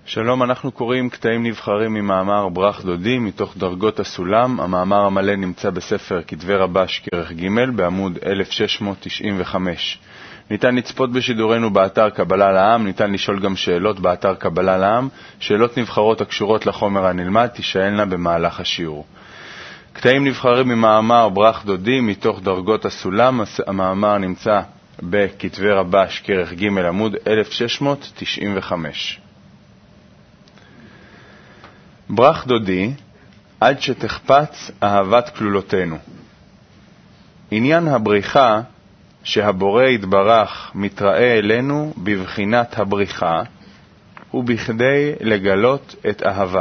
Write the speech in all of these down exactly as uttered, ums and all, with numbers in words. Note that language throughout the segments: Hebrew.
שלום, אנחנו קוראים קטעים נבחרים ממאמר ברח דודי מתוך דרגות הסולם. המאמר המלא נמצא בספר כתבי רבש כרך ג' בעמוד אלף שש מאות תשעים וחמש. ניתן לצפות בשידורנו באתר קבלה לעם, ניתן לשאול גם שאלות באתר קבלה לעם. שאלות נבחרות הקשורות לחומר הנלמד תישאלנה במהלך השיעור. קטעים נבחרים ממאמר ברח דודי מתוך דרגות הסולם. המאמר נמצא בכתבי רבש כרך ג' עמוד אלף שש מאות תשעים וחמש. ברח דודי, עד שתחפץ אהבת כלולותינו. עניין הבריחה שהבורא יתברך מתראה אלינו בבחינת הבריחה, ובכדי לגלות את אהבה.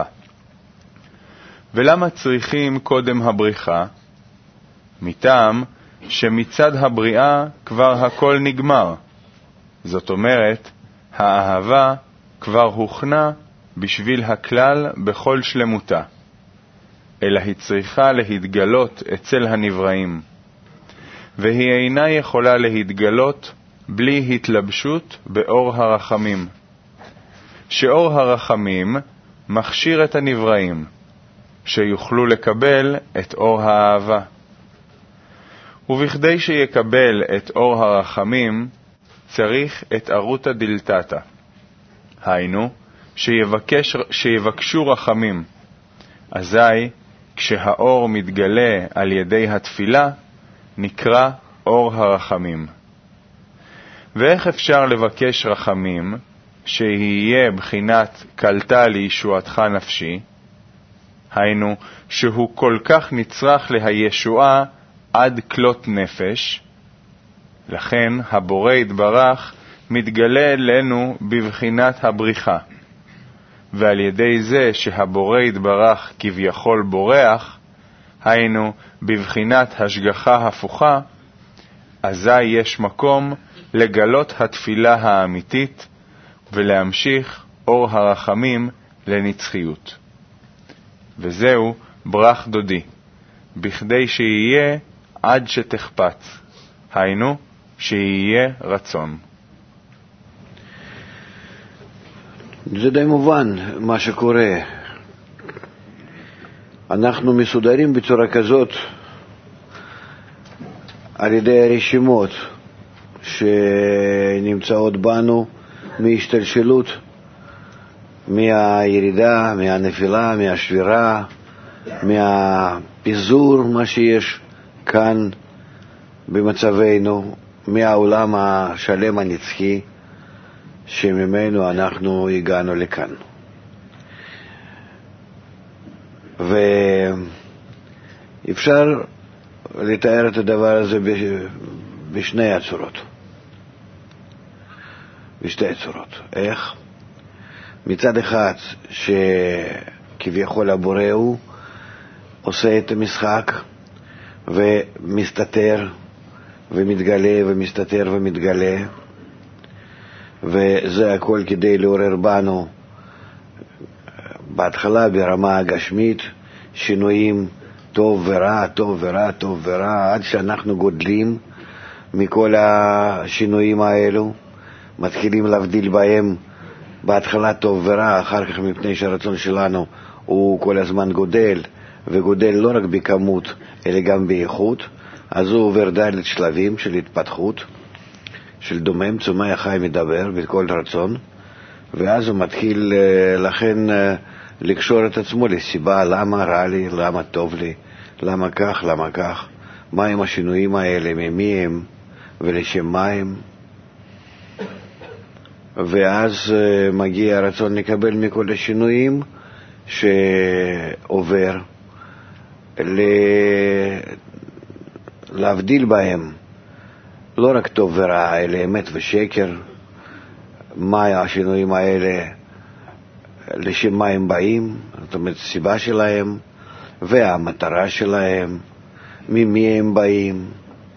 ולמה צריכים קודם הבריחה? מטעם שמצד הבריאה כבר הכל נגמר. זאת אומרת, האהבה כבר הוכנה בשביל הכלל בכל שלמותה, אלא היא צריכה להתגלות אצל הנבראים, והיא אינה יכולה להתגלות בלי התלבשות באור הרחמים, שאור הרחמים מכשיר את הנבראים, שיוכלו לקבל את אור האהבה. ובכדי שיקבל את אור הרחמים, צריך את ארותה דלתתה, היינו, שיבקש, שיבקשו רחמים. אזי, כשהאור מתגלה על ידי התפילה, נקרא אור הרחמים. ואיך אפשר לבקש רחמים, שיהיה בחינת קלטה לישועתך נפשי? היינו, שהוא כל כך נצרך להישועה עד כלות נפש. לכן, הבורא יתברך מתגלה אלינו בבחינת הבריחה. ועל ידי זה שהבורא יתברך כביכול בורח, היינו בבחינת השגחה הפוכה, אזי יש מקום לגלות התפילה האמיתית ולהמשיך אור הרחמים לנצחיות. וזהו ברח דודי, בכדי שיהיה עד שתחפץ, היינו שיהיה רצון. זה די מובן מה שקורה. אנחנו מסודרים בצורה כזאת על ידי הרשימות שנמצאות בנו מהשתלשלות, מהירידה, מהנפילה, מהשבירה, מהפיזור, מה שיש כאן במצבנו, מהעולם השלם הנצחי שממנו אנחנו הגענו לכאן. ואפשר לתאר את הדבר הזה בשני הצורות. בשתי הצורות. איך? מצד אחד, שכביכול הבורא הוא עושה את המשחק ומסתתר ומתגלה ומסתתר ומתגלה, וזה הכל כדי לעורר בנו בהתחלה ברמה הגשמית שינויים טוב ורע, טוב ורע, טוב ורע, עד שאנחנו גודלים מכל השינויים האלו, מתחילים להבדיל בהם בהתחלה טוב ורע, אחר כך מפני שהרצון שלנו הוא כל הזמן גודל, וגודל לא רק בכמות אלא גם באיכות, אז הוא עובר דלת שלבים של התפתחות, של דומם, צומח, חי, מדבר, בכל רצון, ואז הוא מתחיל לכן לקשור את עצמו לסיבה, למה רע לי, למה טוב לי, למה כך, למה כך, מה הם השינויים האלה, ממי הם ולשם מה הם. ואז מגיע הרצון לקבל מכל השינויים שעובר, להבדיל בהם לא רק טוב ורע, אלא אמת ושקר, מה השינויים האלה, לשם מה הם באים, זאת אומרת, סיבה שלהם, והמטרה שלהם, ממי הם באים,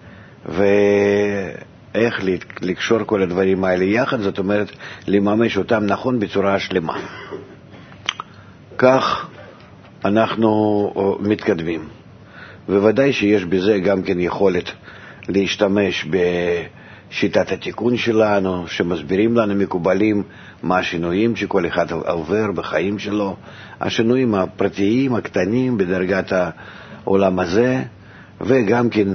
ואיך לקשור כל הדברים האלה יחד, זאת אומרת, לממש אותם נכון בצורה שלמה. כך אנחנו מתקדמים. וודאי שיש בזה גם כן יכולת להשתמש שיטת התיקון שלנו, שמסבירים לנו מקובלים מה השינויים שכל אחד עובר בחיים שלו, השינויים הפרטיים הקטנים בדרגת העולם הזה, וגם כן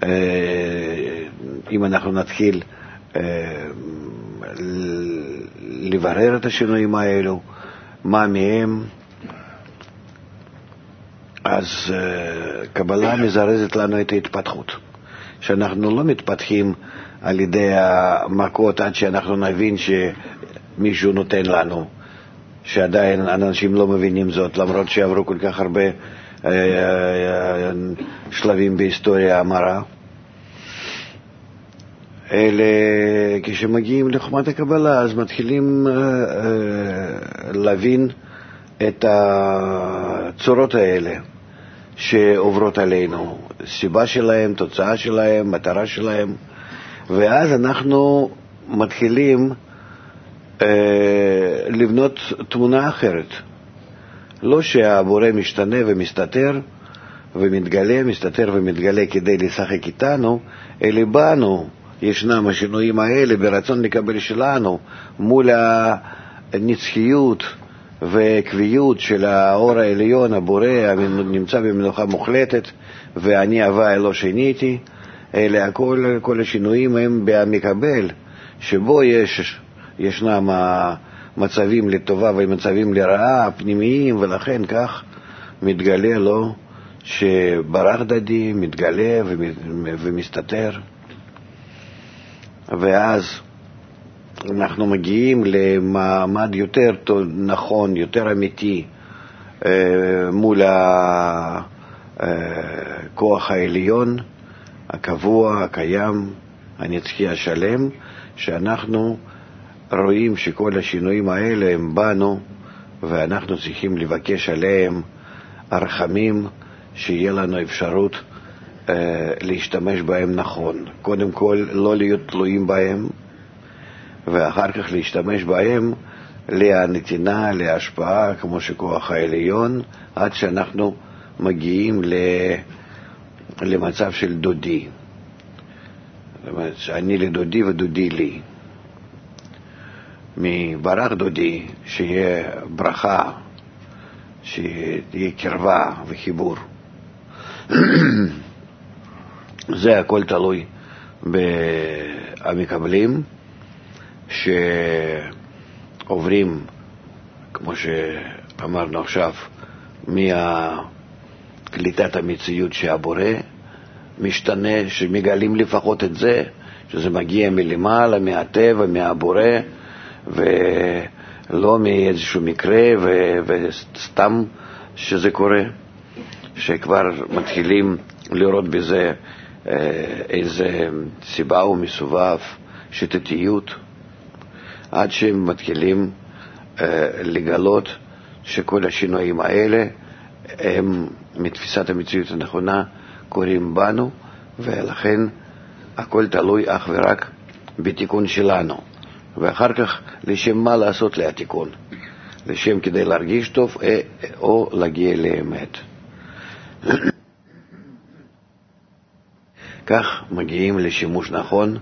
אם אנחנו נתחיל לברר את השינויים האלו, מה מהם, אז קבלה מזרזת לנו את ההתפתחות, שאנחנו לא מתפתחים על ידי המכות עד שאנחנו נבין שמישהו נותן לנו, שעדיין אנשים לא מבינים זאת, למרות שעברו כל כך הרבה שלבים בהיסטוריה המרה. אלה, כשמגיעים לחוכמת הקבלה, אז מתחילים להבין את הצורות האלה שעוברות עלינו, סיבה שלהם, תוצאה שלהם, מטרה שלהם, ואז אנחנו מתחילים אה, לבנות תמונה אחרת. לא שהבורא משתנה ומסתתר ומתגלה, מסתתר ומתגלה כדי לשחק איתנו, אלא בנו ישנם השינויים האלה ברצון לקבל שלנו מול הנצחיות וקביעות של האור העליון, הבורא נמצא במנוחה מוחלטת, ואני הווה לא שיניתי. אלה כל, כל השינויים הם במקבל, שבו יש, ישנם מצבים לטובה ומצבים לרעה, פנימיים, ולכן כך מתגלה לו שברח דדי מתגלה ומסתתר. ואז אנחנו מגיעים למעמד יותר נכון, יותר אמיתי, מול הכוח העליון, הקבוע, הקיים, הנצחי השלם, שאנחנו רואים שכל השינויים האלה הם בנו, ואנחנו צריכים לבקש עליהם הרחמים, שיהיה לנו אפשרות אה, להשתמש בהם נכון. קודם כל, לא להיות תלויים בהם, ואחר כך להשתמש בהם לנתינה, להשפעה, כמו שכוח העליון, עד שאנחנו מגיעים ל... למצב של דודי. זאת אומרת, אני לדודי ודודי לי. מברך דודי, שיהיה ברכה, שיהיה קרבה וחיבור. זה הכל תלוי במקבלים שעוברים, כמו שאמרנו עכשיו, מהקליטת המציאות שהבורא משתנה, שמגלים לפחות את זה, שזה מגיע מלמעלה, מהטבע, מהבורא, ולא מאיזשהו מקרה ו- וסתם שזה קורה, שכבר מתחילים לראות בזה איזה סיבה ומסובב, שיטתיות, עד שהם מתחילים לגלות שכל השינויים האלה הם מתפיסת המציאות הנכונה קוראים בנו, ולכן הכל תלוי אך ורק בתיקון שלנו. ואחר כך לשם מה לעשות להתיקון? לשם כדי להרגיש טוב או להגיע לאמת. כך מגיעים לשימוש נכון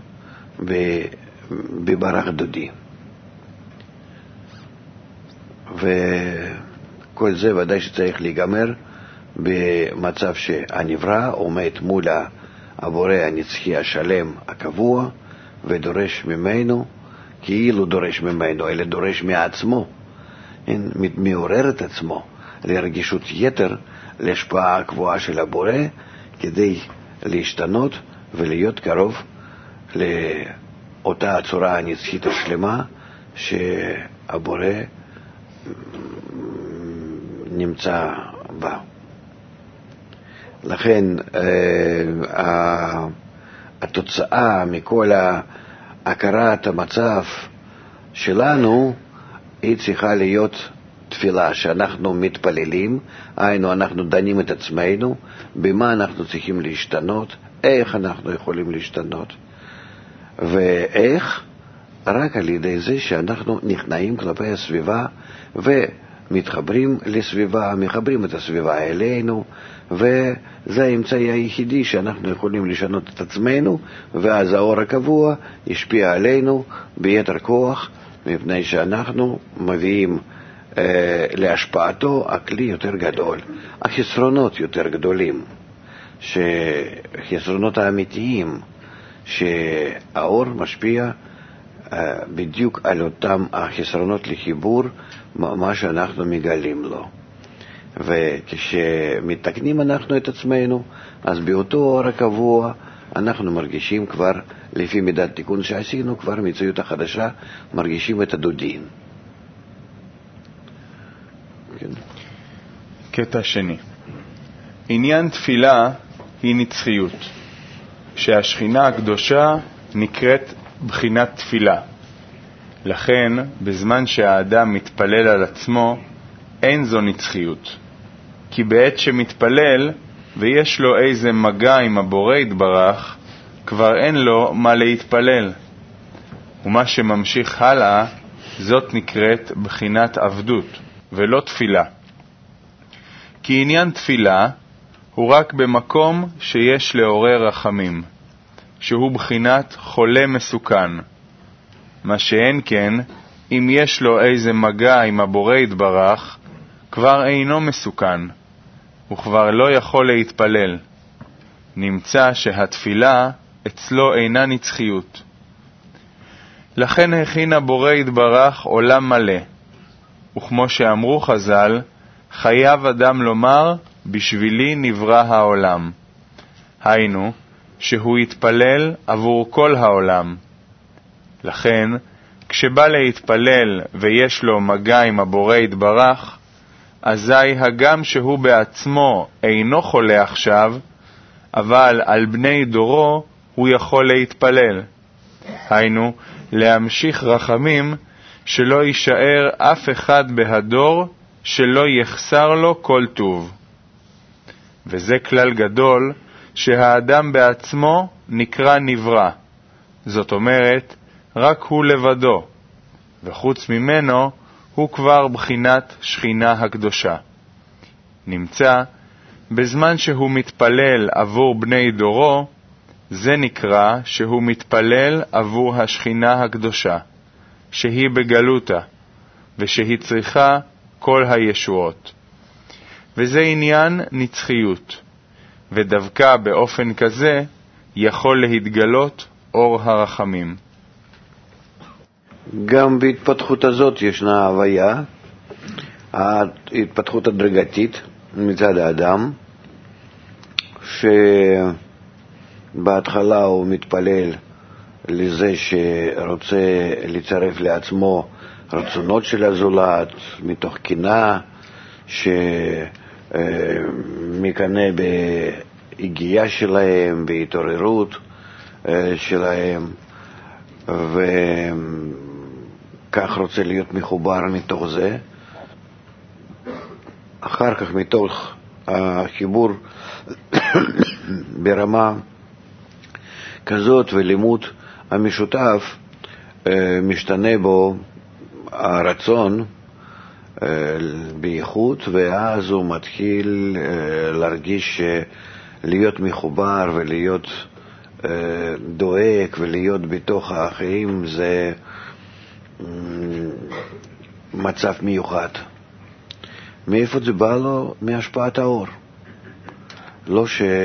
בברך דודי. וכל זה ודאי שצריך להיגמר במצב שהנברא עומד מול הבורא הנצחי השלם הקבוע ודורש ממנו, כאילו דורש ממנו, אלא דורש מעצמו, מעורר את עצמו לרגישות יתר להשפעה הקבועה של הבורא, כדי להשתנות ולהיות קרוב לאותה הצורה הנצחית השלמה שהבורא נמצא בה. לכן התוצאה מכל הכרת המצב שלנו היא צריכה להיות תפילה, שאנחנו מתפללים, היינו אנחנו דנים את עצמנו במה אנחנו צריכים להשתנות, איך אנחנו יכולים להשתנות, ואיך? רק על ידי זה שאנחנו נכנעים כלפי הסביבה מתחברים לסביבה, מחברים את הסביבה אלינו, וזה האמצעי היחידי שאנחנו יכולים לשנות את עצמנו, ואז האור הקבוע ישפיע עלינו ביתר כוח, מפני שאנחנו מביאים אה, להשפעתו הכלי יותר גדול, החסרונות יותר גדולים, שחסרונות האמיתיים, שהאור משפיע אה, בדיוק על אותם החסרונות לחיבור, מה שאנחנו מגלים לו. וכשמתקנים אנחנו את עצמנו, אז באותו אור הקבוע אנחנו מרגישים כבר, לפי מידת תיקון שעשינו, כבר מציאות החדשה, מרגישים את הדודין. כן. קטע שני. עניין תפילה היא נצחיות, שהשכינה הקדושה נקראת בחינת תפילה. לכן, בזמן שהאדם מתפלל על עצמו, אין זו נצחיות. כי בעת שמתפלל ויש לו איזה מגע עם הבורא יתברך, כבר אין לו מה להתפלל. ומה שממשיך הלאה, זאת נקראת בחינת עבדות, ולא תפילה. כי עניין תפילה הוא רק במקום שיש לעורר רחמים, שהוא בחינת חולה מסוכן. מה שאין כן, אם יש לו איזה מגע עם הבורא יתברך, כבר אינו מסוכן, וכבר לא יכול להתפלל. נמצא שהתפילה אצלו אינה נצחיות. לכן הכין הבורא יתברך עולם מלא, וכמו שאמרו חז"ל, חייב אדם לומר, בשבילי נברא העולם. היינו, שהוא יתפלל עבור כל העולם. לכן, כשבא להתפלל ויש לו מגע עם הבורא יתברך, אזי הגם שהוא בעצמו אינו חולה עכשיו, אבל על בני דורו הוא יכול להתפלל. היינו, להמשיך רחמים שלא יישאר אף אחד בהדור שלא יחסר לו כל טוב. וזה כלל גדול שהאדם בעצמו נקרא נברא. זאת אומרת, רק הוא לבדו, וחוץ ממנו הוא כבר בחינת שכינה הקדושה. נמצא, בזמן שהוא מתפלל עבור בני דורו, זה נקרא שהוא מתפלל עבור השכינה הקדושה, שהיא בגלותה, ושהיא צריכה כל הישועות. וזה עניין נצחיות, ודווקא באופן כזה יכול להתגלות אור הרחמים. גם בהתפתחות הזאת ישנה הוויה, ההתפתחות הדרגתית מצד האדם, שבהתחלה הוא מתפלל לזה שרוצה לצרף לעצמו רצונות של הזולת, מתוך קנאה, שמקנה בהגיעה שלהם, בהתעוררות שלהם, וכך רוצה להיות מחובר מתוך זה. אחר כך מתוך החיבור ברמה כזאת ולימוד המשותף, משתנה בו הרצון בייחוד, ואז הוא מתחיל להרגיש להיות מחובר ולהיות דואק ולהיות בתוך האחרים. זה מצב מיוחד. מאיפה זה בא לו? מהשפעת האור. לא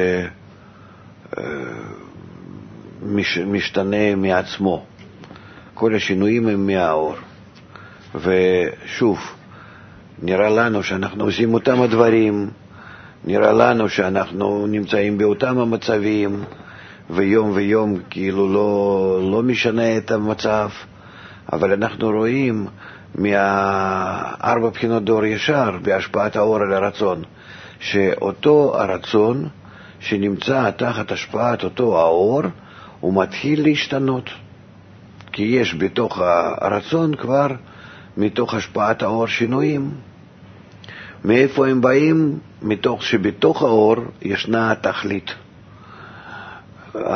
שמשתנה מעצמו. כל השינויים הם מהאור. ושוב, נראה לנו שאנחנו עושים אותם הדברים, נראה לנו שאנחנו נמצאים באותם המצבים, ויום ויום כאילו לא, לא משנה את המצב, אבל אנחנו רואים מהארבע בחינות דור ישר בהשפעת האור על הרצון, שאותו הרצון שנמצא תחת השפעת אותו האור, הוא מתחיל להשתנות, כי יש בתוך הרצון כבר מתוך השפעת האור שינויים. מאיפה הם באים? מתוך שבתוך האור ישנה התכלית,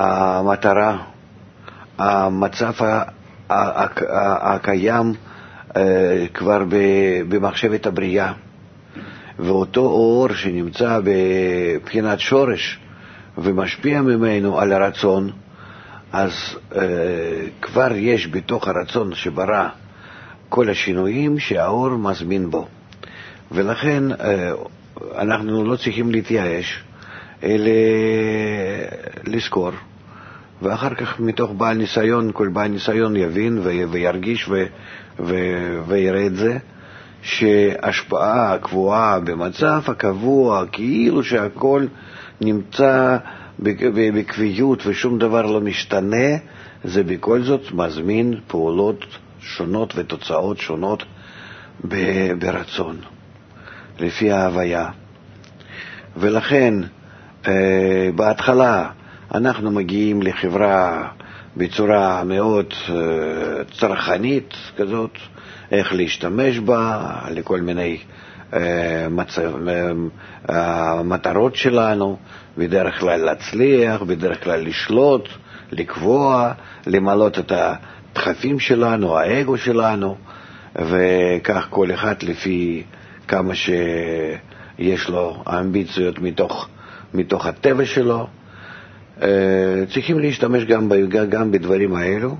המטרה, המצב הקיים כבר במחשבת הבריאה, ואותו אור שנמצא בבחינת שורש ומשפיע ממנו על הרצון, אז כבר יש בתוך הרצון שברא כל השינויים שהאור מזמין בו. ולכן אנחנו לא צריכים להתייאש, אלא לזכור, ואחר כך מתוך בעל ניסיון, כל בעל ניסיון יבין וירגיש ו, ו, ויראה את זה, שהשפעה קבועה במצב הקבוע, כאילו שהכל נמצא בקביעות ושום דבר לא משתנה, זה בכל זאת מזמין פעולות שונות ותוצאות שונות ברצון, לפי ההוויה. ולכן בהתחלה אנחנו מגיעים לחברה בצורה מאוד צרכנית כזאת, איך להשתמש בה לכל מיני מצב, המטרות שלנו, בדרך כלל להצליח, בדרך כלל לשלוט, לקבוע, למלות את הדחפים שלנו, האגו שלנו, וכך כל אחד לפי כמה שיש לו אמביציות מתוך, מתוך הטבע שלו. צריכים להשתמש גם, גם בדברים האלו,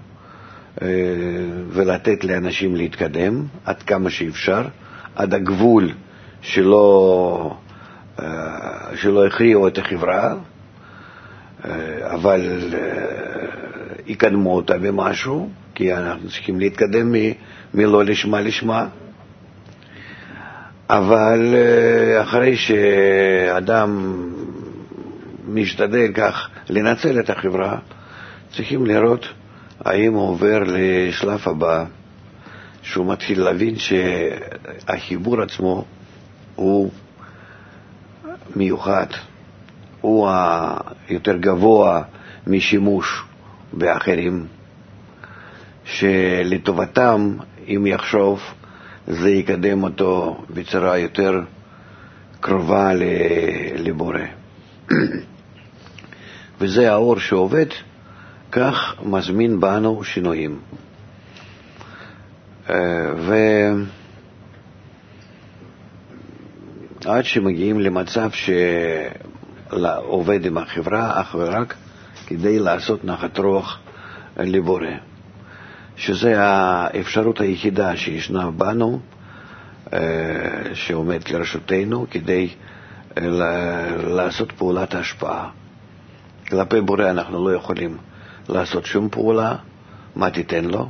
ולתת לאנשים להתקדם עד כמה שאפשר, עד הגבול שלא, שלא הכריעו את החברה, אבל יקדמו אותה במשהו, כי אנחנו צריכים להתקדם מלא לשמה לשמה. אבל אחרי שאדם משתדל כך לנצל את החברה, צריכים לראות האם הוא עובר לשלב הבא, שהוא מתחיל להבין שהחיבור עצמו הוא מיוחד, הוא היותר גבוה משימוש באחרים, שלטובתם, אם יחשוב, זה יקדם אותו בצורה יותר קרובה לבורא. וזה האור שעובד, כך מזמין בנו שינויים. ועד שמגיעים למצב שעובד עם החברה אך ורק כדי לעשות נחת רוח לבורא, שזה האפשרות היחידה שישנה בנו, שעומד לרשותנו כדי לעשות פעולת ההשפעה. כלפי בורא אנחנו לא יכולים לעשות שום פעולה, מה תיתן לו?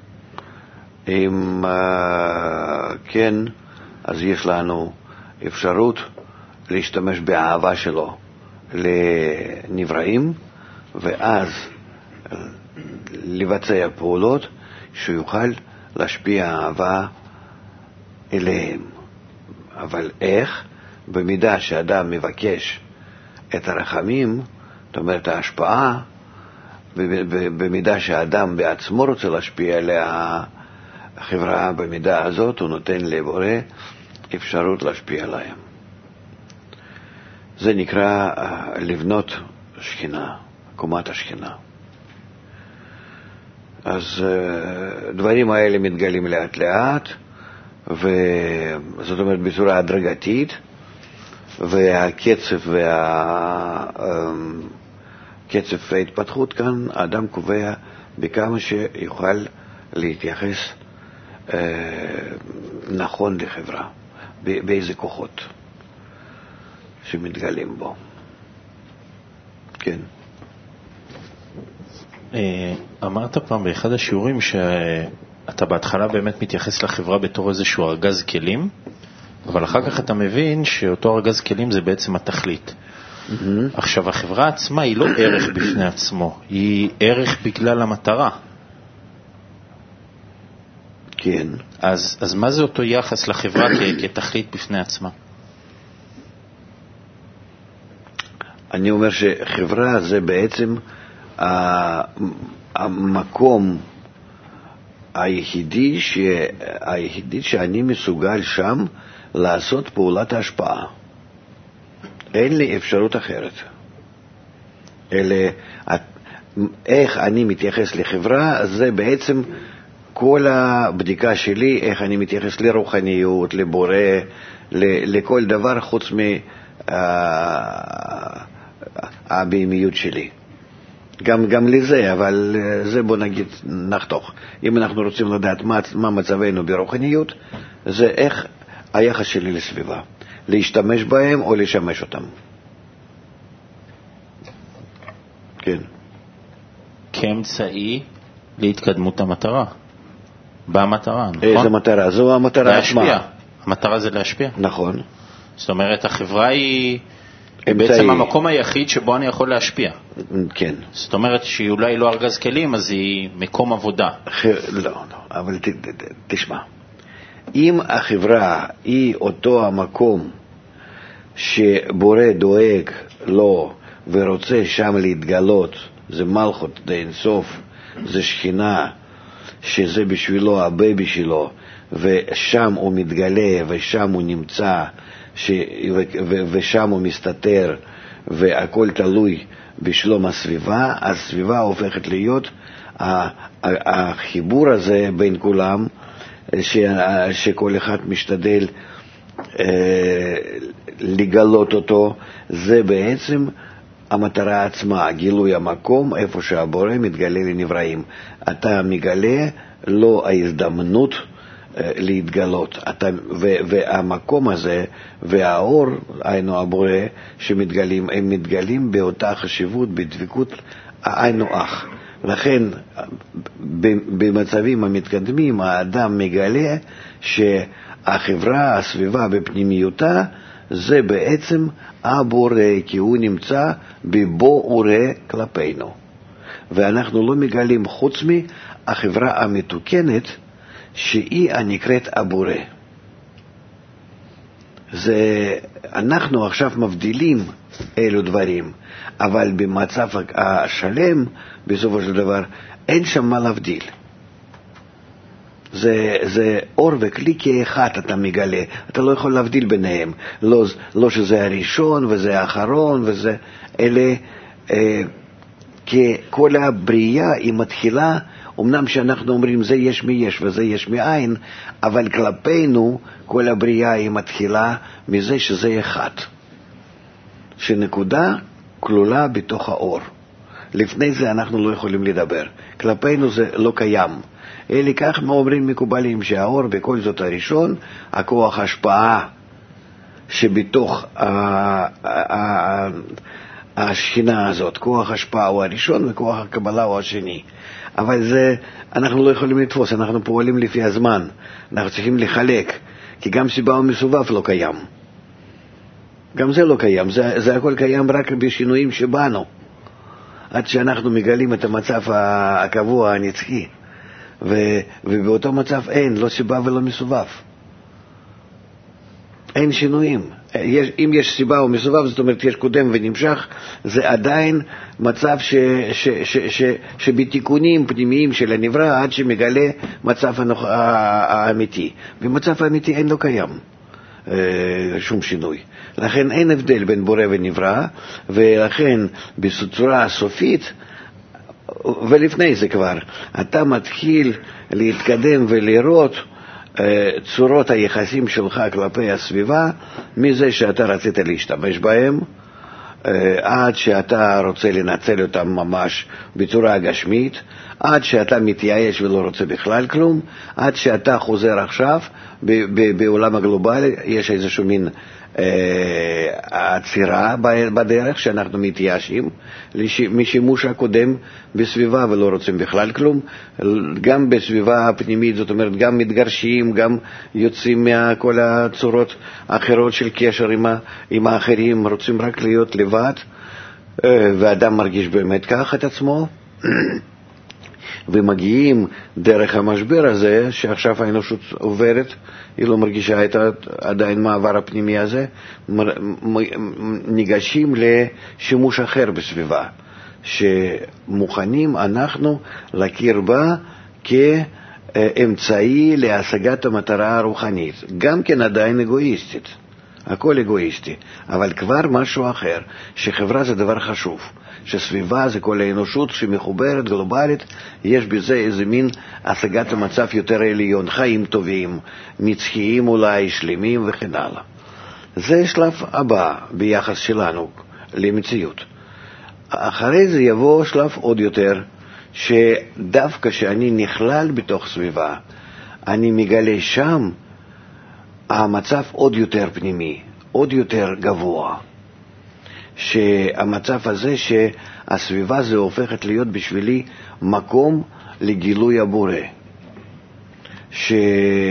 אם כן, אז יש לנו אפשרות להשתמש באהבה שלו לנבראים, ואז לבצע פעולות שיוכל להשפיע אהבה אליהם. אבל איך? במידה שאדם מבקש את הרחמים, זאת אומרת ההשפעה, במידה שהאדם בעצמו רוצה להשפיע עליה החברה, במידה הזאת הוא נותן לבורא אפשרות להשפיע עליהם. זה נקרא לבנות שכינה, קומת השכינה. אז דברים האלה מתגלים לאט לאט, וזאת אומרת בצורה הדרגתית, והקצב וה... קצב ההתפתחות כאן, האדם קובע בכמה שיוכל להתייחס אה, נכון לחברה, באיזה כוחות שמתגלים בו. כן. אמרת פעם באחד השיעורים שאתה בהתחלה באמת מתייחס לחברה בתור איזשהו ארגז כלים, אבל אחר כך אתה מבין שאותו ארגז כלים זה בעצם התכלית. Mm-hmm. עכשיו, החברה עצמה היא לא ערך בפני עצמו, היא ערך בגלל המטרה. כן. אז, אז מה זה אותו יחס לחברה כ- כתכלית בפני עצמה? אני אומר שחברה זה בעצם המקום היחידי, ש... היחידי שאני מסוגל שם לעשות פעולת ההשפעה. אין לי אפשרות אחרת. אלא איך אני מתייחס לחברה, זה בעצם כל הבדיקה שלי, איך אני מתייחס לרוחניות, לבורא, לכל דבר חוץ מהבהמיות שלי. גם, גם לזה, אבל זה בוא נגיד נחתוך. אם אנחנו רוצים לדעת מה, מה מצבנו ברוחניות, זה איך היחס שלי לסביבה. להשתמש בהם או לשמש אותם. כן. כאמצעי להתקדמות המטרה. במטרה, נכון? איזה מטרה? זו המטרה להשפיע. עצמה. המטרה זה להשפיע. נכון. זאת אומרת, החברה היא בעצם המקום היחיד שבו אני יכול להשפיע. כן. זאת אומרת שהיא אולי לא ארגז כלים, אז היא מקום עבודה. לא, לא, אבל ת, ת, ת, תשמע. אם החברה היא אותו המקום שבורא דואג לו ורוצה שם להתגלות, זה מלכות, זה אינסוף, זה שכינה, שזה בשבילו, הבא בשבילו, ושם הוא מתגלה, ושם הוא נמצא, ש... ו... ו... ושם הוא מסתתר, והכל תלוי בשלום הסביבה, הסביבה הופכת להיות החיבור הזה בין כולם, ש... שכל אחד משתדל אה, לגלות אותו, זה בעצם המטרה עצמה, גילוי המקום, איפה שהבורא מתגלה לנבראים. אתה מגלה לא ההזדמנות להתגלות. אתה, ו, והמקום הזה והאור, היינו הבורא שמתגלים, הם מתגלים באותה חשיבות, בדבקות, היינו אח. לכן במצבים המתקדמים האדם מגלה שהחברה, הסביבה בפנימיותה, זה בעצם הבורא, כי הוא נמצא בבורא כלפינו. ואנחנו לא מגלים חוץ מהחברה המתוקנת, שהיא הנקראת הבורא. זה, אנחנו עכשיו מבדילים אלו דברים, אבל במצב השלם, בסופו של דבר, אין שם מה להבדיל. זה, זה אור וכלי כאחד אתה מגלה, אתה לא יכול להבדיל ביניהם, לא, לא שזה הראשון וזה האחרון וזה, אלה, אה, כי כל הבריאה היא מתחילה, אמנם שאנחנו אומרים זה יש מי יש וזה יש מאין, אבל כלפינו כל הבריאה היא מתחילה מזה שזה אחד, שנקודה כלולה בתוך האור. לפני זה אנחנו לא יכולים לדבר, כלפינו זה לא קיים. אלה כך אומרים מקובלים שהאור בכל זאת הראשון, הכוח השפעה שבתוך השכינה הזאת, כוח השפעה הוא הראשון וכוח הקבלה הוא השני. אבל זה, אנחנו לא יכולים לתפוס, אנחנו פועלים לפי הזמן, אנחנו צריכים לחלק, כי גם סיבה ומסובב לא קיים. גם זה לא קיים, זה, זה הכל קיים רק בשינויים שבאנו, עד שאנחנו מגלים את המצב הקבוע, הנצחי. ו, ובאותו מצב אין, לא סיבה ולא מסובב. אין שינויים. יש, אם יש סיבה או מסובב, זאת אומרת יש קודם ונמשך, זה עדיין מצב ש, ש, ש, ש, שבתיקונים פנימיים של הנברא, עד שמגלה מצב הנוח, האמיתי. במצב האמיתי אין לו קיים שום שינוי. לכן אין הבדל בין בורא ונברא, ולכן בצורה הסופית, ולפני זה כבר, אתה מתחיל להתקדם ולראות צורות היחסים שלך כלפי הסביבה, מזה שאתה רצית להשתמש בהם, עד שאתה רוצה לנצל אותם ממש בצורה גשמית, עד שאתה מתייאש ולא רוצה בכלל כלום, עד שאתה חוזר עכשיו בעולם הגלובלי, יש איזשהו מין עצירה בדרך שאנחנו מתייאשים משימוש הקודם בסביבה ולא רוצים בכלל כלום, גם בסביבה הפנימית, זאת אומרת גם מתגרשים, גם יוצאים מכל הצורות האחרות של קשר עם, עם האחרים, רוצים רק להיות לבד, ואדם מרגיש באמת כך את עצמו, ומגיעים דרך המשבר הזה שעכשיו האנושות עוברת, היא לא מרגישה את עדיין מעבר הפנימי הזה, ניגשים לשימוש אחר בסביבה, שמוכנים אנחנו להכיר בה כאמצעי להשגת המטרה הרוחנית, גם כן עדיין אגואיסטית, הכל אגואיסטי, אבל כבר משהו אחר, שחברה זה דבר חשוב. שסביבה זה כל האנושות שמחוברת, גלובלית, יש בזה איזה מין השגת המצב יותר עליון, חיים טובים, נצחיים אולי, שלמים וכן הלאה. זה שלב הבא ביחס שלנו למציאות. אחרי זה יבוא שלב עוד יותר, שדווקא שאני נכלל בתוך סביבה, אני מגלה שם המצב עוד יותר פנימי, עוד יותר גבוה. שהמצב הזה שהסביבה זה הופכת להיות בשבילי מקום לגילוי הבורא. שזה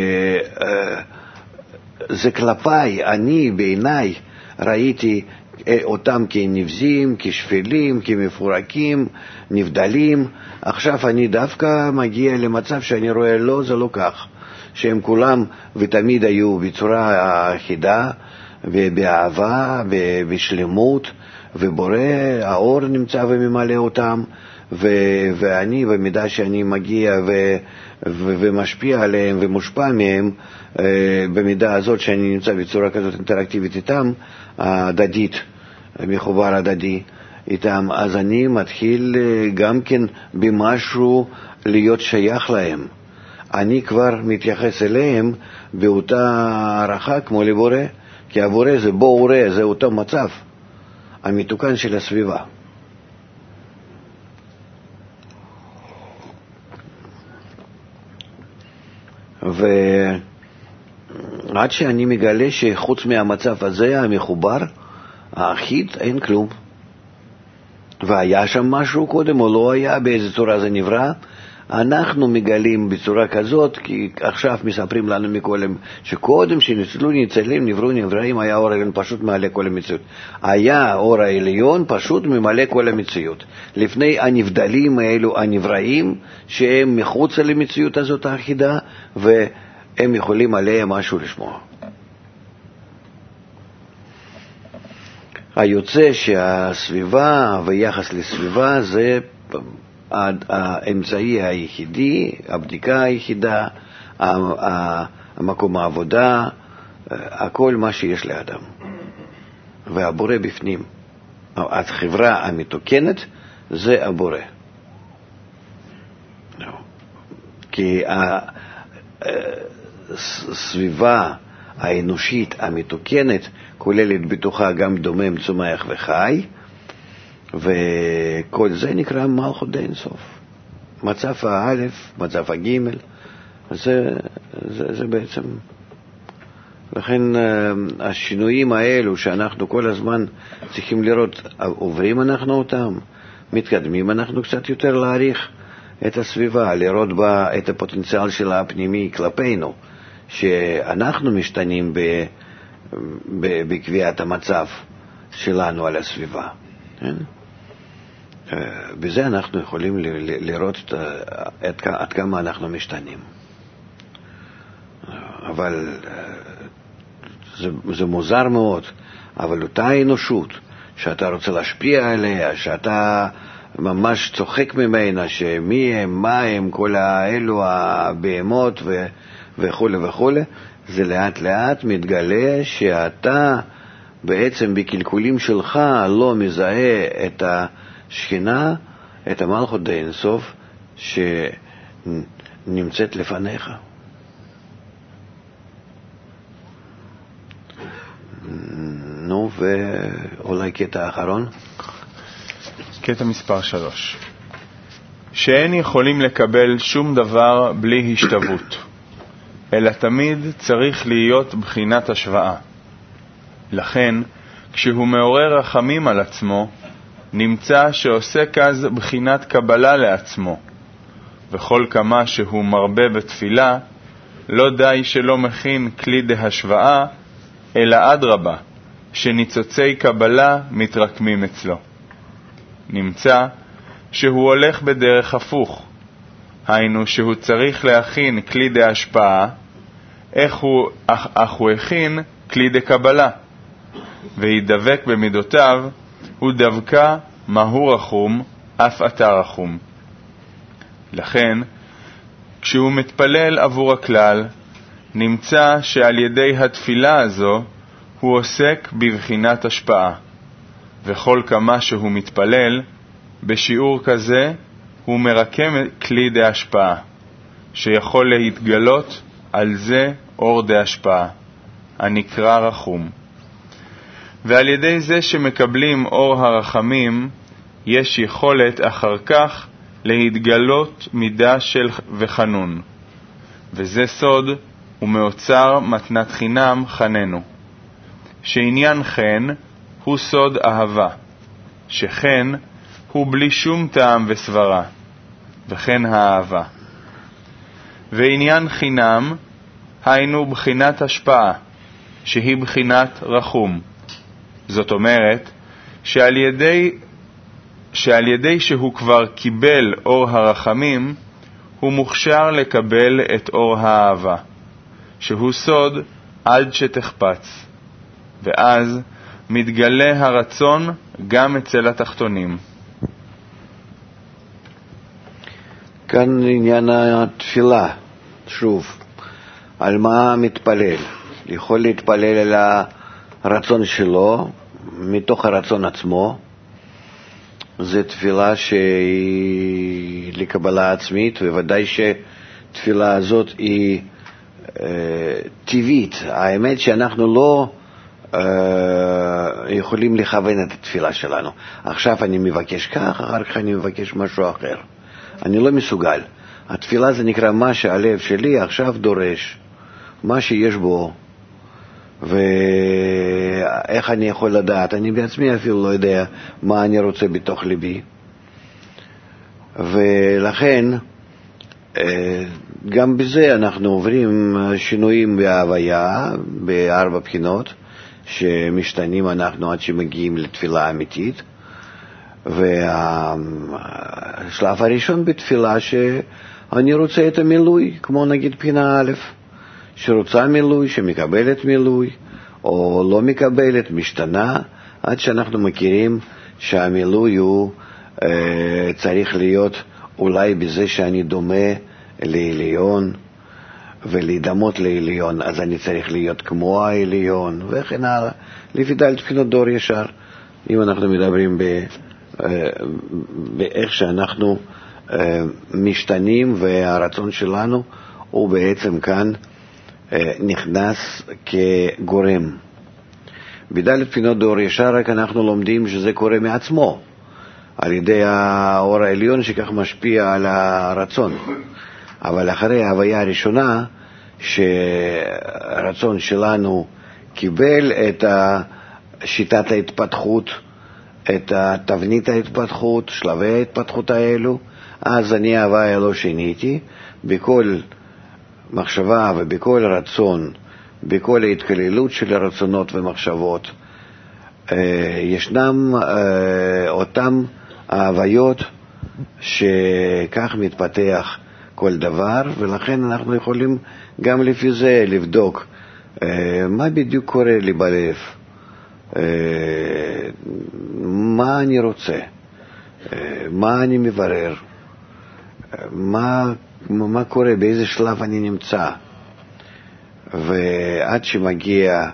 כלפיי, אני בעיניי ראיתי אותם כנבזים, כשפלים, כמפורקים, נבדלים. עכשיו אני דווקא מגיע למצב שאני רואה לא, זה לא כך. שהם כולם ותמיד היו בצורה אחידה, ובאהבה, בשלמות, ובורא, האור נמצא וממלא אותם, ו- ואני במידה שאני מגיע ו- ו- ומשפיע עליהם ומושפע מהם, במידה הזאת שאני נמצא בצורה כזאת אינטראקטיבית איתם, הדדית, מחובר הדדי איתם, אז אני מתחיל גם כן במשהו להיות שייך להם. אני כבר מתייחס אליהם באותה הערכה כמו לבורא, כי הבורא זה בורא, זה אותו מצב המתוקן של הסביבה. ועד שאני מגלה שחוץ מהמצב הזה המחובר, האחיד, אין כלום. והיה שם משהו קודם או לא היה, באיזה צורה זה נברא, אנחנו מגלים בצורה כזאת, כי עכשיו מספרים לנו מקודם, שקודם שניצלו ניצלים, נבראו נבראים, היה אור העליון פשוט מעלה כל המציאות. היה אור העליון פשוט ממלא כל המציאות. לפני הנבדלים האלו הנבראים, שהם מחוץ למציאות הזאת האחידה, והם יכולים עליהם משהו לשמוע. היוצא שהסביבה ויחס לסביבה זה האמצעי היחידי, הבדיקה היחידה, המקום העבודה, הכל מה שיש לאדם. והבורא בפנים. החברה המתוקנת זה הבורא. כי הסביבה האנושית המתוקנת כוללת בתוכה גם דומם, צומח וחי, וכל זה נקרא מלכות דאין סוף. מצב האלף, מצב הגימל, זה, זה, זה בעצם... לכן השינויים האלו שאנחנו כל הזמן צריכים לראות, עוברים אנחנו אותם, מתקדמים אנחנו קצת יותר להעריך את הסביבה, לראות בה את הפוטנציאל שלה הפנימי כלפינו, שאנחנו משתנים ב, ב, בקביעת המצב שלנו על הסביבה. כן? בזה אנחנו יכולים לראות עד כמה אנחנו משתנים. אבל זה, זה מוזר מאוד, אבל אותה אנושות שאתה רוצה להשפיע עליה, שאתה ממש צוחק ממנה, שמי הם, מה הם, כל האלו הבהמות ו, וכו' וכו', זה לאט לאט מתגלה שאתה בעצם בקלקולים שלך לא מזהה את השכינה, את המלכות דאין סוף שנמצאת לפניך. נו, ואולי קטע האחרון? קטע מספר שלוש. שאין יכולים לקבל שום דבר בלי השתוות, אלא תמיד צריך להיות בחינת השוואה. לכן, כשהוא מעורר רחמים על עצמו, נמצא שעוסק אז בחינת קבלה לעצמו, וכל כמה שהוא מרבה בתפילה, לא די שלא מכין כלי דהשוואה, אלא אדרבה, שניצוצי קבלה מתרקמים אצלו. נמצא שהוא הולך בדרך הפוך, היינו שהוא צריך להכין כלי דהשפעה, איך הוא, אך, אך הוא הכין כלי דקבלה, וידבק במידותיו, הוא דווקא מהו רחום, אף אתה רחום. לכן, כשהוא מתפלל עבור הכלל, נמצא שעל ידי התפילה הזו הוא עוסק בבחינת השפעה, וכל כמה שהוא מתפלל, בשיעור כזה הוא מרקם כלי דה השפעה, שיכול להתגלות על זה אור דה השפעה, הנקרא רחום. ועל ידי זה שמקבלים אור הרחמים, יש יכולת אחר כך להתגלות מידה של וחנון. וזה סוד ומאוצר מתנת חינם חננו, שעניין חן הוא סוד אהבה, שחן הוא בלי שום טעם וסברה, וכן האהבה. ועניין חינם היינו בחינת השפעה, שהיא בחינת רחום. זאת אומרת שעל ידי, שעל ידי שהוא כבר קיבל אור הרחמים, הוא מוכשר לקבל את אור האהבה, שהוא סוד עד שתחפץ, ואז מתגלה הרצון גם אצל התחתונים. כאן עניין התפילה, שוב, על מה מתפלל. יכול להתפלל על הרצון שלו, מתוך הרצון עצמו. זו תפילה שהיא לקבלה עצמית, וודאי שתפילה הזאת היא אה, טבעית. האמת שאנחנו לא אה, יכולים לכוון את התפילה שלנו. עכשיו אני מבקש כך, אחר כך אני מבקש משהו אחר. אני לא מסוגל. התפילה זה נקרא מה שהלב שלי עכשיו דורש, מה שיש בו. ואיך אני יכול לדעת? אני בעצמי אפילו לא יודע מה אני רוצה בתוך ליבי. ולכן גם בזה אנחנו עוברים שינויים בהוויה בארבע בחינות שמשתנים אנחנו עד שמגיעים לתפילה אמיתית. והשלב הראשון בתפילה שאני רוצה את המילוי, כמו נגיד בחינה א', שרוצה מילוי, שמקבלת מילוי, או לא מקבלת, משתנה, עד שאנחנו מכירים שהמילוי הוא אה, צריך להיות אולי בזה שאני דומה לעליון, ולהידמות לעליון, אז אני צריך להיות כמו העליון, וכן הלאה. לפי דלת בחינות דור ישר, אם אנחנו מדברים ב... באיך שאנחנו משתנים, והרצון שלנו הוא בעצם כאן נכנס כגורם. בדלת בחינות דור ישר רק אנחנו לומדים שזה קורה מעצמו, על ידי האור העליון שכך משפיע על הרצון. אבל אחרי ההוויה הראשונה שהרצון שלנו קיבל את שיטת ההתפתחות, את תבנית ההתפתחות, שלבי ההתפתחות האלו, אז אני ההוויה לא שיניתי, בכל מחשבה ובכל רצון, בכל ההתכללות של הרצונות ומחשבות, ישנם אותם ההוויות שכך מתפתח כל דבר, ולכן אנחנו יכולים גם לפי זה לבדוק מה בדיוק קורה לי בלב, מה אני רוצה, מה אני מברר, מה, מה קורה, באיזה שלב אני נמצא. ועד שמגיע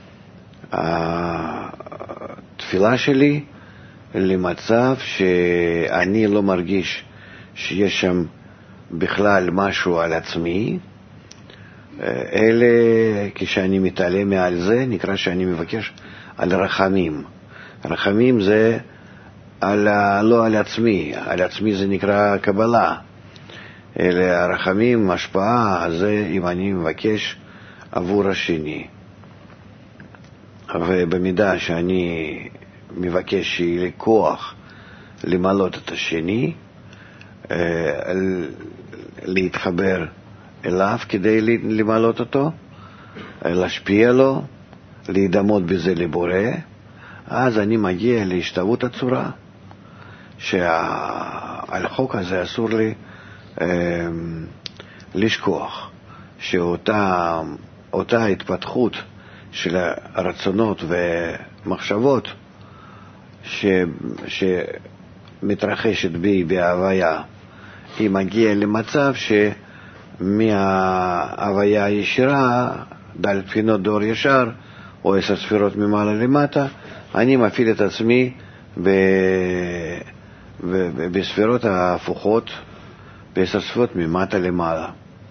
התפילה שלי למצב שאני לא מרגיש שיש שם בכלל משהו על עצמי, אלה כשאני מתעלם מעל זה נקרא שאני מבקש על רחמים. רחמים זה על, לא על עצמי, על עצמי זה נקרא קבלה. אלה הרחמים, השפעה, זה אם אני מבקש עבור השני. ובמידה שאני מבקש שיהיה לי כוח למלות את השני, להתחבר אליו כדי למלות אותו, להשפיע לו, להידמות בזה לבורא, אז אני מגיע להשתוות הצורה, שעל חוק הזה אסור לי אה, לשכוח, שאותה אותה התפתחות של הרצונות ומחשבות ש, שמתרחשת בי בהוויה, היא מגיעה למצב שמההוויה הישירה, דלת בחינות דור ישר, או עשר ספירות ממעלה למטה, אני מפעיל את עצמי ב... ב... בספירות ההפוכות, בעשר ספירות ממטה למעלה.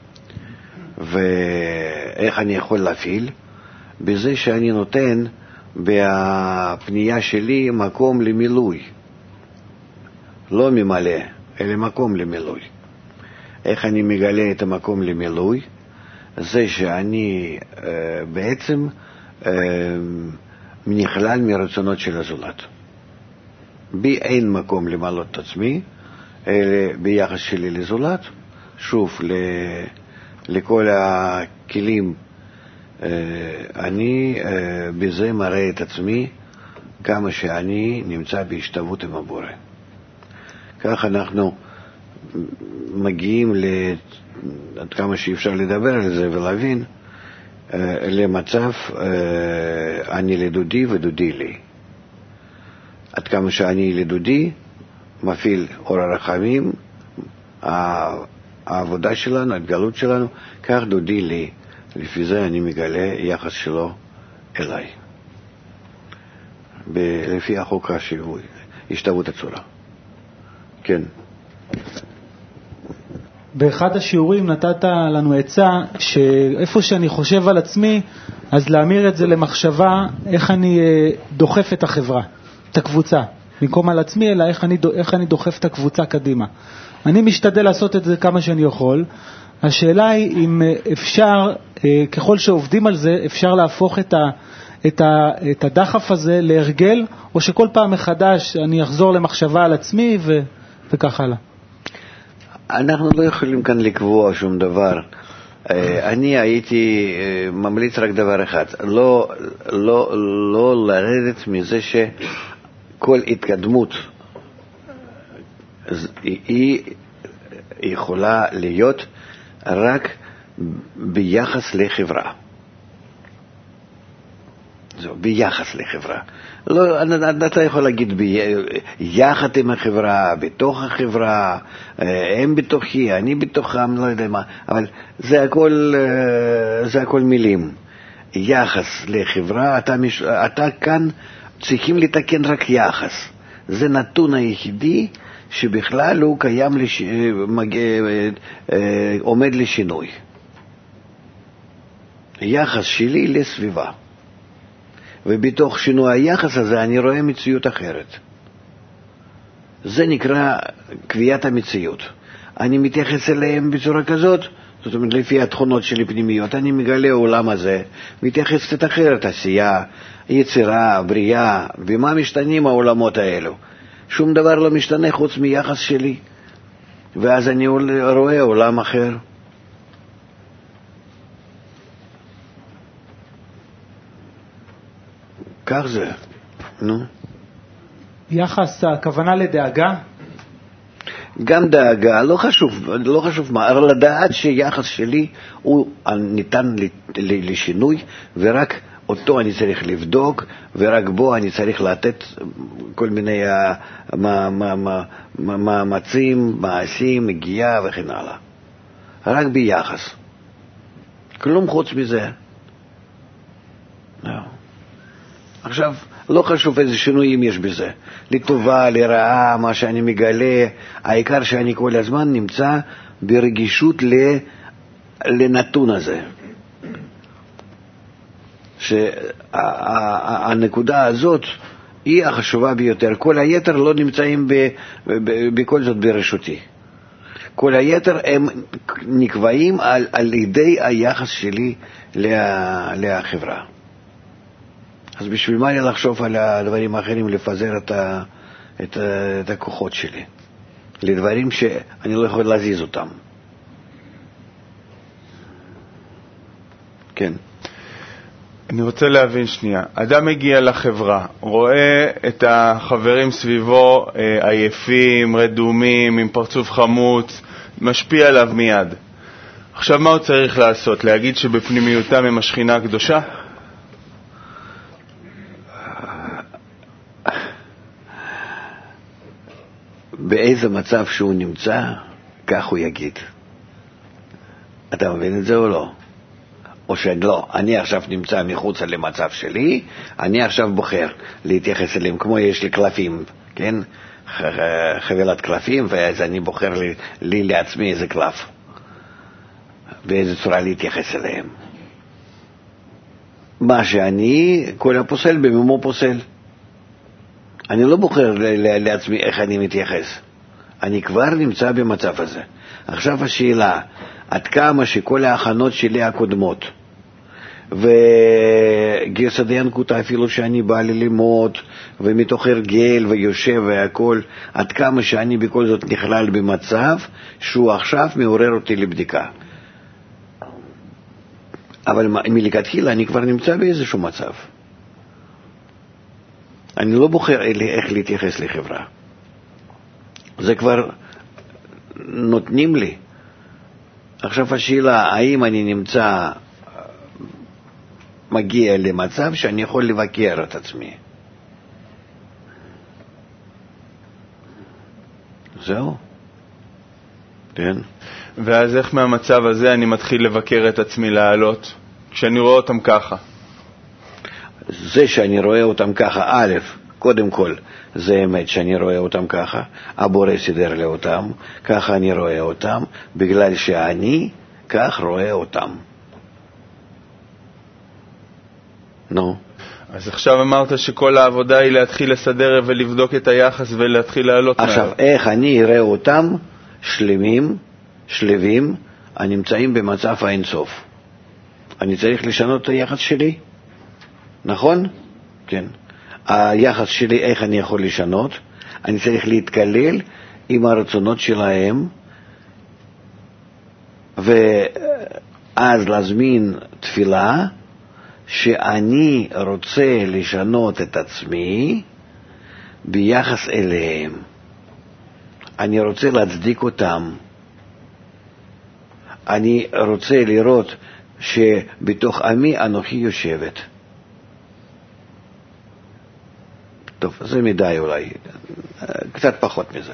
ואיך אני יכול להפעיל? בזה שאני נותן בפנייה שלי מקום למילוי. לא ממלא, אלא מקום למילוי. איך אני מגלה את המקום למילוי? זה שאני אה, בעצם אה, נכלל מרצונות של הזולת. בי אין מקום למלות את עצמי, אלא ביחס שלי לזולת. שוב, ל, לכל הכלים, אה, אני אה, בזה מראה את עצמי כמה שאני נמצא בהשתוות עם הבורא. כך אנחנו מגיעים עד כמה שאפשר לדבר על זה ולהבין למצב אני לדודי ודודי לי. עד כמה שאני לדודי מפעיל אור הרחמים, העבודה שלנו, ההתגלות שלנו, כך דודי לי. לפי זה אני מגלה יחס שלו אליי, לפי החוק השיווי, השתוות הצורה. כן. באחד השיעורים נתת לנו עצה שאיפה שאני חושב על עצמי, אז להמיר את זה למחשבה איך אני דוחף את החברה, את הקבוצה. במקום על עצמי, אלא איך אני, איך אני דוחף את הקבוצה קדימה. אני משתדל לעשות את זה כמה שאני יכול. השאלה היא אם אפשר, ככל שעובדים על זה, אפשר להפוך את, ה, את, ה, את הדחף הזה להרגל, או שכל פעם מחדש אני אחזור למחשבה על עצמי ו, וכך הלאה. אנחנו לא יכולים כאן לקבוע שום דבר. אני הייתי ממליץ רק דבר אחד, לא, לא, לא לרדת מזה שכל התקדמות היא יכולה להיות רק ביחס לחברה. זו, ביחס לחברה. לא, אתה יכול להגיד ביחד עם החברה, בתוך החברה, הם בתוכי, אני בתוכם, לא יודע מה, אבל זה הכל, זה הכל מילים. יחס לחברה, אתה, מש... אתה כאן צריכים לתקן רק יחס. זה נתון היחידי שבכלל הוא קיים, לש... מג... עומד לשינוי. יחס שלי לסביבה. ובתוך שינוי היחס הזה אני רואה מציאות אחרת. זה נקרא קביעת המציאות. אני מתייחס אליהם בצורה כזאת, זאת אומרת לפי התכונות שלי פנימיות, אני מגלה העולם הזה, מתייחס קצת אחרת, עשייה, יצירה, בריאה, ומה משתנים העולמות האלו? שום דבר לא משתנה חוץ מיחס שלי, ואז אני רואה עולם אחר. כך זה, נו. יחס, הכוונה לדאגה? גם דאגה, לא חשוב, לא חשוב מה, אבל לדעת שיחס שלי הוא ניתן לשינוי, ורק אותו אני צריך לבדוק, ורק בו אני צריך לתת כל מיני מאמצים, מעשים, מגיעה וכן הלאה. רק ביחס. כלום חוץ מזה. לא. עכשיו, לא חשוב איזה שינויים יש בזה. לטובה, לרעה, מה שאני מגלה, העיקר שאני כל הזמן נמצא ברגישות לנתון הזה. שהנקודה הזאת היא החשובה ביותר. כל היתר לא נמצאים בכל זאת ברשותי. כל היתר הם נקבעים על, על ידי היחס שלי לה, לחברה. אז בשביל מה אני לחשוב על הדברים האחרים, לפזר את, ה, את, ה, את הכוחות שלי לדברים שאני לא יכול להזיז אותם. כן. אני רוצה להבין שנייה. אדם מגיע לחברה, רואה את החברים סביבו עייפים, רדומים, עם פרצוף חמוץ, משפיע עליו מיד. עכשיו מה הוא צריך לעשות? להגיד שבפנימיותם הם השכינה הקדושה? באיזה מצב שהוא נמצא, כך הוא יגיד. אתה מבין את זה או לא? או שלא, אני עכשיו נמצא מחוץ למצב שלי, אני עכשיו בוחר להתייחס אליהם, כמו יש לי קלפים, כן? חבילת קלפים, ואז אני בוחר לי, לי לעצמי איזה קלף, באיזה צורה להתייחס אליהם. מה שאני, כל הפוסל במומו פוסל. אני לא בוחר לעצמי איך אני מתייחס. אני כבר נמצא במצב הזה. עכשיו השאלה, עד כמה שכל ההכנות שלי הקודמות, וגרסא ינקותא אפילו שאני בא ללמוד, ומתוך הרגל ויושב והכל, עד כמה שאני בכל זאת נכלל במצב שהוא עכשיו מעורר אותי לבדיקה. אבל מלכתחילה אני כבר נמצא באיזשהו מצב. אני לא בוחר איך להתייחס לחברה. זה כבר נותנים לי. עכשיו השאלה, האם אני נמצא, מגיע למצב שאני יכול לבקר את עצמי. זהו. כן. ואז איך מהמצב הזה אני מתחיל לבקר את עצמי לעלות, כשאני רואה אותם ככה? זה שאני רואה אותם ככה, א', קודם כל, זה אמת שאני רואה אותם ככה, הבורא סידר לי אותם, ככה אני רואה אותם, בגלל שאני כך רואה אותם. נו. אז עכשיו אמרת שכל העבודה היא להתחיל לסדר ולבדוק את היחס ולהתחיל לעלות. עכשיו, מה... איך אני אראה אותם שלמים, שלבים, הנמצאים במצב האינסוף. אני צריך לשנות את היחס שלי? נכון? כן. היחס שלי, איך אני יכול לשנות? אני צריך להתקלל עם הרצונות שלהם, ואז להזמין תפילה שאני רוצה לשנות את עצמי ביחס אליהם. אני רוצה להצדיק אותם. אני רוצה לראות שבתוך עמי אנוכי יושבת. טוב, זה מדי אולי, קצת פחות מזה.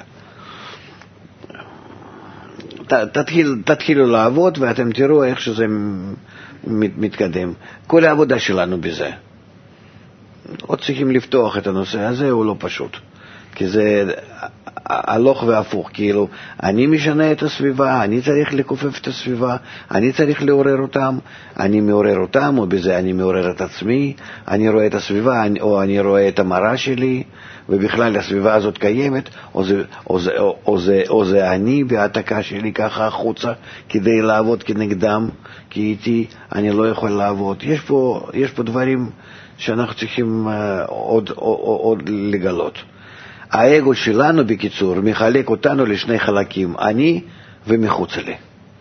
תתחיל, תתחילו לעבוד ואתם תראו איך שזה מתקדם. כל העבודה שלנו בזה. עוד צריכים לפתוח את הנושא הזה, הוא לא פשוט. כי זה הלוך והפוך, כאילו, אני משנה את הסביבה, אני צריך לקופף את הסביבה, אני צריך לעורר אותם, אני מעורר אותם, או בזה אני מעורר את עצמי, אני רואה את הסביבה, או אני רואה את המראה שלי, ובכלל הסביבה הזאת קיימת, או זה, או זה, או, או זה, או זה אני בהעתקה שלי ככה החוצה, כדי לעבוד כנגדם, כי איתי אני לא יכול לעבוד. יש פה, יש פה דברים שאנחנו צריכים uh, עוד, עוד, עוד לגלות. האגו שלנו בקיצור מחלק אותנו לשני חלקים, אני ומחוץ לי.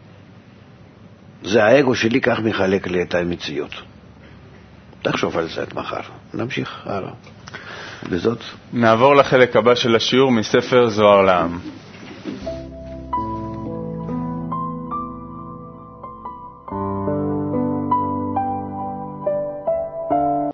זה האגו שלי, כך מחלק לי את המציאות. תחשוב על זה עד מחר. נמשיך הלאה. בזאת נעבור לחלק הבא של השיעור מספר זוהר לעם.